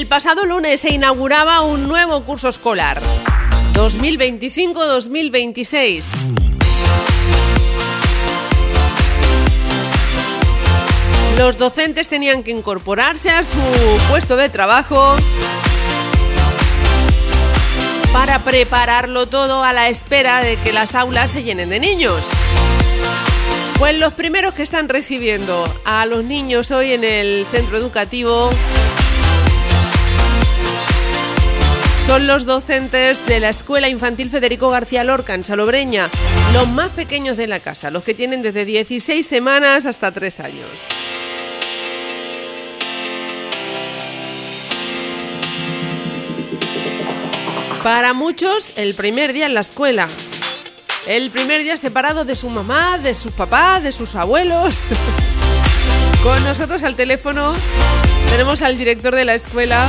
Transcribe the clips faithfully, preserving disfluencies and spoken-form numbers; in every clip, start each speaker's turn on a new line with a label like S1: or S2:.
S1: pasado lunes se inauguraba un nuevo curso escolar, dos mil veinticinco dos mil veintiséis. Los docentes tenían que incorporarse a su puesto de trabajo para prepararlo todo a la espera de que las aulas se llenen de niños. Pues los primeros que están recibiendo a los niños hoy en el centro educativo son los docentes de la Escuela Infantil Federico García Lorca en Salobreña, los más pequeños de la casa, los que tienen desde dieciséis semanas hasta tres años. Para muchos, el primer día en la escuela. El primer día separado de su mamá, de sus papás, de sus abuelos. Con nosotros al teléfono tenemos al director de la escuela,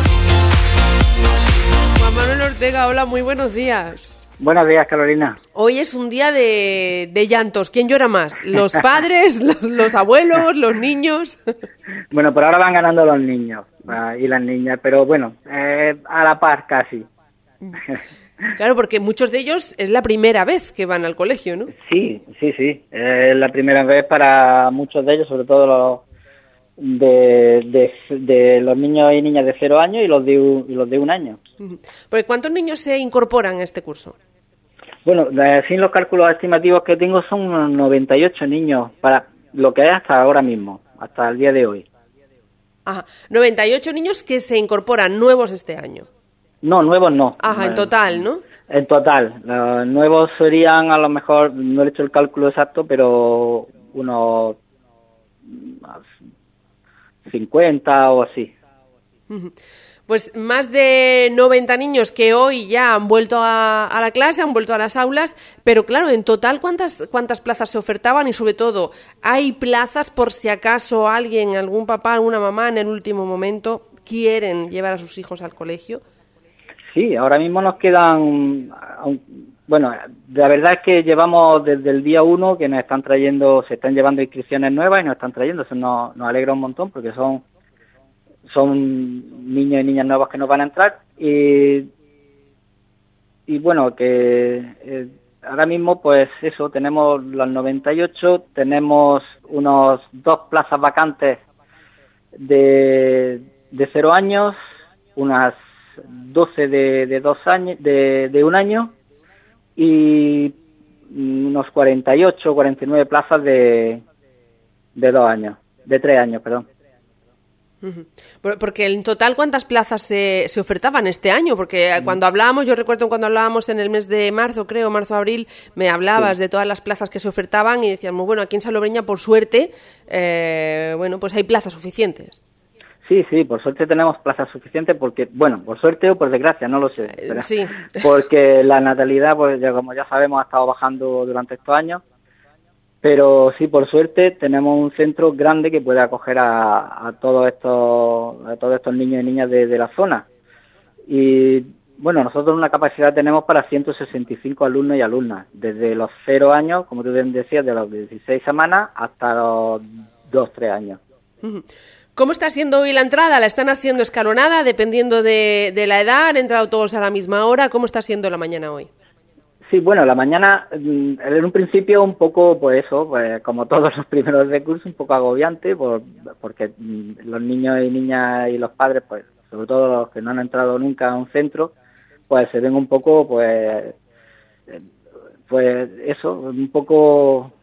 S1: Juan Manuel Ortega. Hola, muy buenos días.
S2: Buenos días, Carolina.
S1: Hoy es un día de, de llantos. ¿Quién llora más? ¿Los padres, los, los abuelos, los niños?
S2: Bueno, por ahora van ganando los niños uh, y las niñas, pero bueno, eh, a la par casi.
S1: Claro, porque muchos de ellos es la primera vez que van al colegio, ¿no?
S2: Sí, sí, sí. Es la primera vez para muchos de ellos, sobre todo los de, de, de los niños y niñas de cero años y los de un, y los de un año.
S1: Porque ¿cuántos niños se incorporan a este curso?
S2: Bueno, sin los cálculos estimativos que tengo son unos noventa y ocho niños para lo que es hasta ahora mismo, hasta el día de hoy.
S1: Ajá, noventa y ocho niños que se incorporan nuevos este año.
S2: No, nuevos no.
S1: Ajá, en total, ¿no?
S2: En total. Los nuevos serían, a lo mejor, no he hecho el cálculo exacto, pero unos cincuenta o así.
S1: Pues más de noventa niños que hoy ya han vuelto a, a la clase, han vuelto a las aulas, pero claro, en total, ¿cuántas, cuántas plazas se ofertaban? Y sobre todo, ¿hay plazas por si acaso alguien, algún papá, alguna mamá en el último momento quieren llevar a sus hijos al colegio?
S2: Sí, ahora mismo nos quedan, bueno, la verdad es que llevamos desde el día uno que nos están trayendo, se están llevando inscripciones nuevas y nos están trayendo, eso nos, nos alegra un montón porque son, son niños y niñas nuevos que nos van a entrar y, y bueno, que eh, ahora mismo pues eso, tenemos los noventa y ocho, tenemos unos dos plazas vacantes de, de cero años, unas doce de, de dos años, de, de un año y unos cuarenta y ocho, cuarenta y nueve plazas de, de dos años, de tres años, perdón.
S1: Porque en total, ¿cuántas plazas se, se ofertaban este año? Porque cuando hablábamos, yo recuerdo cuando hablábamos en el mes de marzo, creo, marzo-abril, me hablabas sí. de todas las plazas que se ofertaban y decíamos, bueno, aquí en Salobreña, por suerte, eh, bueno, pues hay plazas suficientes.
S2: Sí, sí, por suerte tenemos plazas suficientes porque, bueno, por suerte o por desgracia, no lo sé. Pero,
S1: sí.
S2: Porque la natalidad, pues ya como ya sabemos, ha estado bajando durante estos años. Pero sí, por suerte, tenemos un centro grande que puede acoger a, a todos estos a todos estos niños y niñas de, de la zona. Y, bueno, nosotros una capacidad tenemos para ciento sesenta y cinco alumnos y alumnas, desde los cero años, como tú bien decías, de los dieciséis semanas hasta los dos, tres años.
S1: Uh-huh. ¿Cómo está siendo hoy la entrada? ¿La están haciendo escalonada, dependiendo de, de la edad? ¿Han entrado todos a la misma hora? ¿Cómo está siendo la mañana hoy?
S2: Sí, bueno, la mañana, en un principio un poco, pues eso, pues como todos los primeros de curso, un poco agobiante, por, porque los niños y niñas y los padres, pues sobre todo los que no han entrado nunca a un centro, pues se ven un poco, pues, pues eso, un poco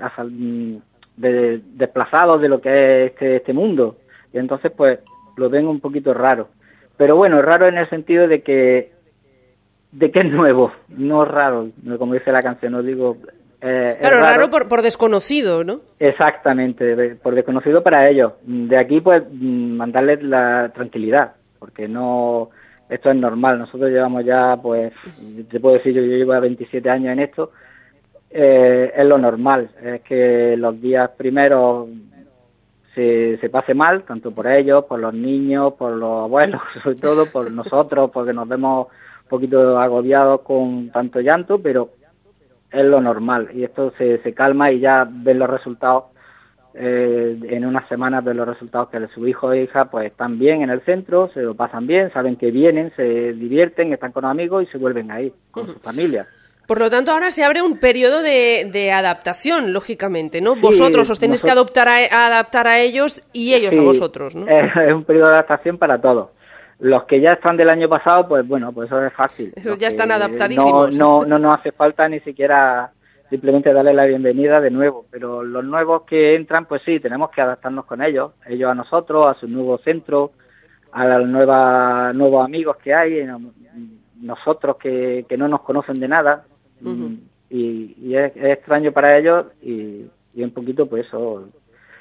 S2: de, desplazados de lo que es este, este mundo. Y entonces, pues, lo ven un poquito raro. Pero bueno, raro en el sentido de que de que es nuevo, no raro, como dice la canción, no digo... Eh,
S1: claro,
S2: es raro,
S1: raro por, por desconocido, ¿no?
S2: Exactamente, por desconocido para ellos. De aquí, pues, mandarles la tranquilidad, porque no... Esto es normal, nosotros llevamos ya, pues, te puedo decir, yo, yo llevo veintisiete años en esto, eh, es lo normal, es que los días primeros se, se pase mal, tanto por ellos, por los niños, por los abuelos, sobre todo, por nosotros, porque nos vemos un poquito agobiados con tanto llanto, pero es lo normal y esto se, se calma y ya ven los resultados eh, en unas semanas ver los resultados que su hijo e hija pues están bien en el centro, se lo pasan bien, saben que vienen, se divierten, están con amigos y se vuelven ahí, con uh-huh. su familia.
S1: Por lo tanto, ahora se abre un periodo de, de adaptación, lógicamente, ¿no? Sí, vosotros os tenéis nosotros... que adoptar a, a adaptar a ellos y ellos sí, a vosotros, ¿no?
S2: Es, es un periodo de adaptación para todos. Los que ya están del año pasado, pues bueno, pues eso es fácil.
S1: Esos ya están adaptadísimos.
S2: No, no, no nos hace falta ni siquiera simplemente darle la bienvenida de nuevo. Pero los nuevos que entran, pues sí, tenemos que adaptarnos con ellos. Ellos a nosotros, a su nuevo centro, a los nueva, nuevos amigos que hay, nosotros que, que no nos conocen de nada. Uh-huh. Y, y es, es extraño para ellos y, y un poquito, pues eso,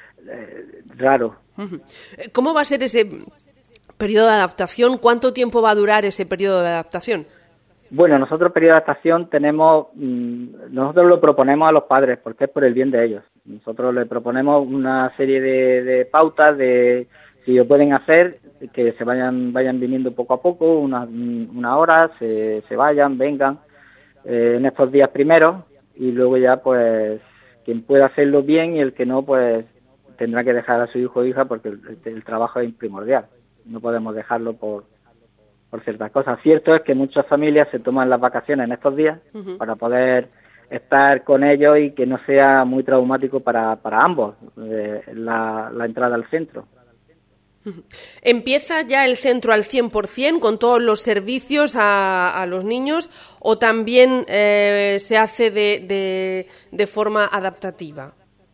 S2: eh, raro.
S1: Uh-huh. ¿Cómo va a ser ese periodo de adaptación? ¿Cuánto tiempo va a durar ese periodo de adaptación?
S2: Bueno, nosotros periodo de adaptación tenemos, mmm, nosotros lo proponemos a los padres porque es por el bien de ellos. Nosotros les proponemos una serie de, de pautas de si lo pueden hacer, que se vayan vayan viniendo poco a poco, una, una hora, se, se vayan, vengan eh, en estos días primeros y luego ya pues quien pueda hacerlo bien y el que no pues tendrá que dejar a su hijo o hija porque el, el trabajo es primordial. No podemos dejarlo por, por ciertas cosas. Cierto es que muchas familias se toman las vacaciones en estos días uh-huh. para poder estar con ellos y que no sea muy traumático para, para ambos eh, la, la entrada al centro.
S1: Uh-huh. ¿Empieza ya el centro al cien por ciento con todos los servicios a, a los niños o también eh, se hace de, de, de forma adaptativa?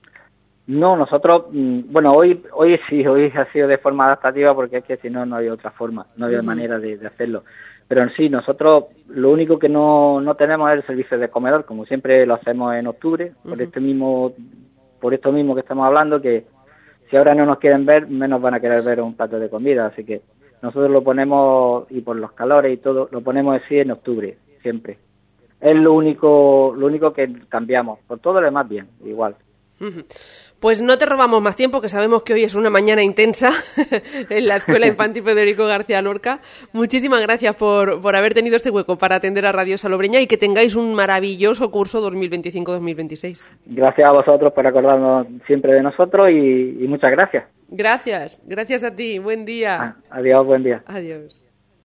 S2: No, nosotros, bueno, hoy hoy sí, hoy ha sido de forma adaptativa porque es que si no, no hay otra forma, no hay uh-huh. manera de, de hacerlo. Pero en sí, nosotros lo único que no, no tenemos es el servicio de comedor, como siempre lo hacemos en octubre, uh-huh. por este mismo, por esto mismo que estamos hablando, que si ahora no nos quieren ver, menos van a querer ver un plato de comida, así que nosotros lo ponemos, y por los calores y todo, lo ponemos así en octubre, siempre. Es lo único, lo único que cambiamos, por todo lo demás bien, igual.
S1: Uh-huh. Pues no te robamos más tiempo, que sabemos que hoy es una mañana intensa en la Escuela Infantil Federico García Lorca. Muchísimas gracias por, por haber tenido este hueco para atender a Radio Salobreña y que tengáis un maravilloso curso dos mil veinticinco dos mil veintiséis.
S2: Gracias a vosotros por acordarnos siempre de nosotros y, y muchas gracias.
S1: Gracias, gracias a ti. Buen día.
S2: Ah, adiós, buen día.
S1: Adiós.